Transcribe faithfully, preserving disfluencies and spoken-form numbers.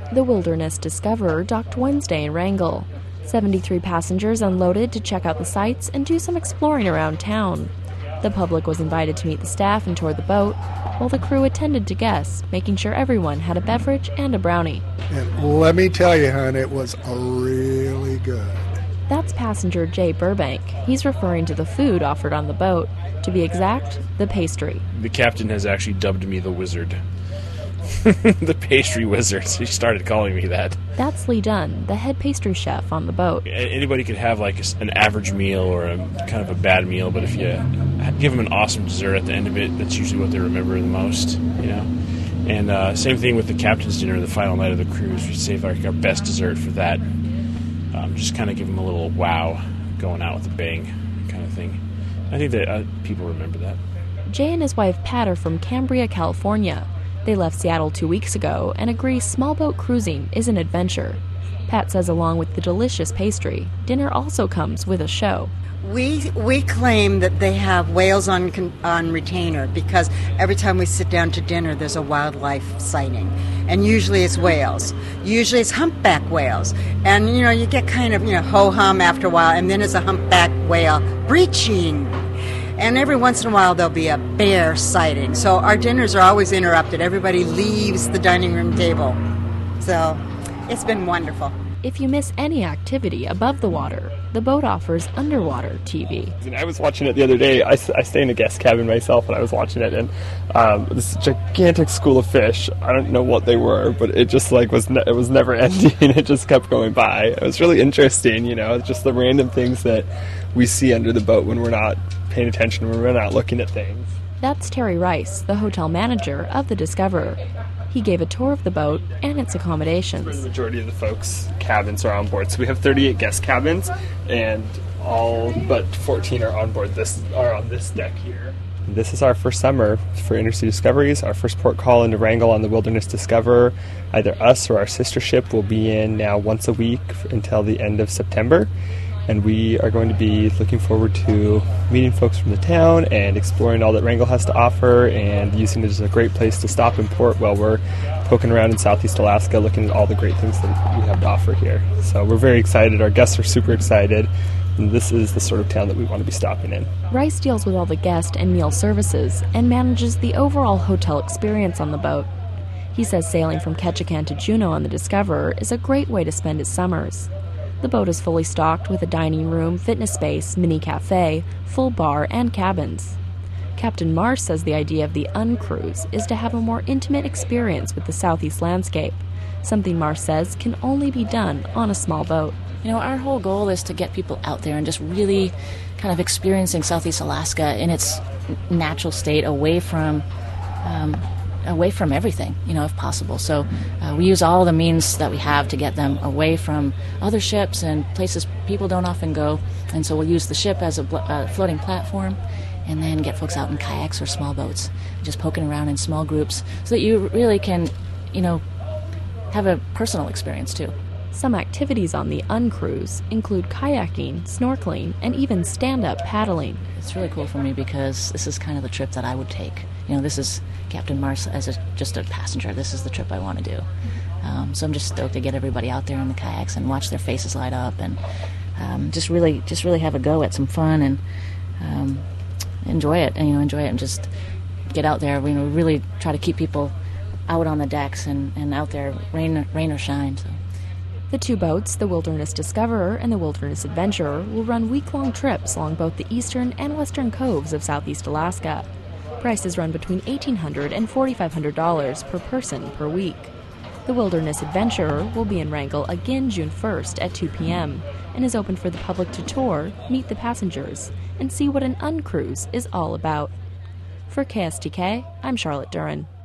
The Wilderness Discoverer docked Wednesday in Wrangell. seventy-three passengers unloaded to check out the sights and do some exploring around town. The public was invited to meet the staff and tour the boat, while the crew attended to guests, making sure everyone had a beverage and a brownie. And let me tell you, hon, it was really good. That's passenger Jay Burbank. He's referring to the food offered on the boat. To be exact, the pastry. The captain has actually dubbed me the wizard. The pastry wizard. He started calling me that. That's Lee Dunn, the head pastry chef on the boat. Anybody could have like an average meal or a kind of a bad meal, but if you give them an awesome dessert at the end of it, that's usually what they remember the most, you know. And uh, same thing with the captain's dinner, the final night of the cruise. We save our, our best dessert for that. Um, just kind of give them a little wow, going out with a bang kind of thing. I think that uh, people remember that. Jay and his wife Pat are from Cambria, California. They left Seattle two weeks ago and agree small boat cruising is an adventure. Pat says along with the delicious pastry, dinner also comes with a show. We we claim that they have whales on on retainer because every time we sit down to dinner, there's a wildlife sighting, and usually it's whales. Usually it's humpback whales, and you know you get kind of you know ho hum after a while, and then it's a humpback whale breaching. And every once in a while, there'll be a bear sighting. So our dinners are always interrupted. Everybody leaves the dining room table. So it's been wonderful. If you miss any activity above the water, the boat offers underwater T V. I was watching it the other day. I, I stay in a guest cabin myself, and I was watching it, and um, this gigantic school of fish. I don't know what they were, but it just like was ne- it was never ending. It just kept going by. It was really interesting, you know, just the random things that we see under the boat when we're not paying attention, when we're not looking at things. That's Terry Rice, the hotel manager of the Discoverer. He gave a tour of the boat and its accommodations. For the majority of the folks' cabins are on board. So we have thirty-eight guest cabins, and all but fourteen are on board this are on this deck here. This is our first summer for Inner Sea Discoveries, our first port call into Wrangell on the Wilderness Discoverer. Either us or our sister ship will be in now once a week until the end of September. And we are going to be looking forward to meeting folks from the town and exploring all that Wrangell has to offer and using it as a great place to stop in port while we're poking around in Southeast Alaska looking at all the great things that we have to offer here. So we're very excited. Our guests are super excited. And this is the sort of town that we want to be stopping in. Rice deals with all the guest and meal services and manages the overall hotel experience on the boat. He says sailing from Ketchikan to Juneau on the Discoverer is a great way to spend his summers. The boat is fully stocked with a dining room, fitness space, mini cafe, full bar, and cabins. Captain Marsh says the idea of the uncruise is to have a more intimate experience with the Southeast landscape, something Marsh says can only be done on a small boat. You know, our whole goal is to get people out there and just really kind of experiencing Southeast Alaska in its natural state, away from um, away from everything, you know, if possible. So uh, we use all the means that we have to get them away from other ships and places people don't often go. And so we'll use the ship as a bl- uh, floating platform and then get folks out in kayaks or small boats, just poking around in small groups so that you really can, you know, have a personal experience too. Some activities on the uncruise include kayaking, snorkeling, and even stand-up paddling. It's really cool for me because this is kind of the trip that I would take. You know, this is Captain Mars as a, just a passenger. This is the trip I want to do. Um, so I'm just stoked to get everybody out there in the kayaks and watch their faces light up and um, just really, just really have a go at some fun and um, enjoy it. And you know, enjoy it and just get out there. You know, really try to keep people out on the decks and, and out there, rain, rain or shine. So. The two boats, the Wilderness Discoverer and the Wilderness Adventurer, will run week-long trips along both the eastern and western coves of Southeast Alaska. Prices run between eighteen hundred dollars and forty-five hundred dollars per person per week. The Wilderness Adventurer will be in Wrangell again June first at two p.m. and is open for the public to tour, meet the passengers, and see what an uncruise is all about. For K S T K, I'm Charlotte Duran.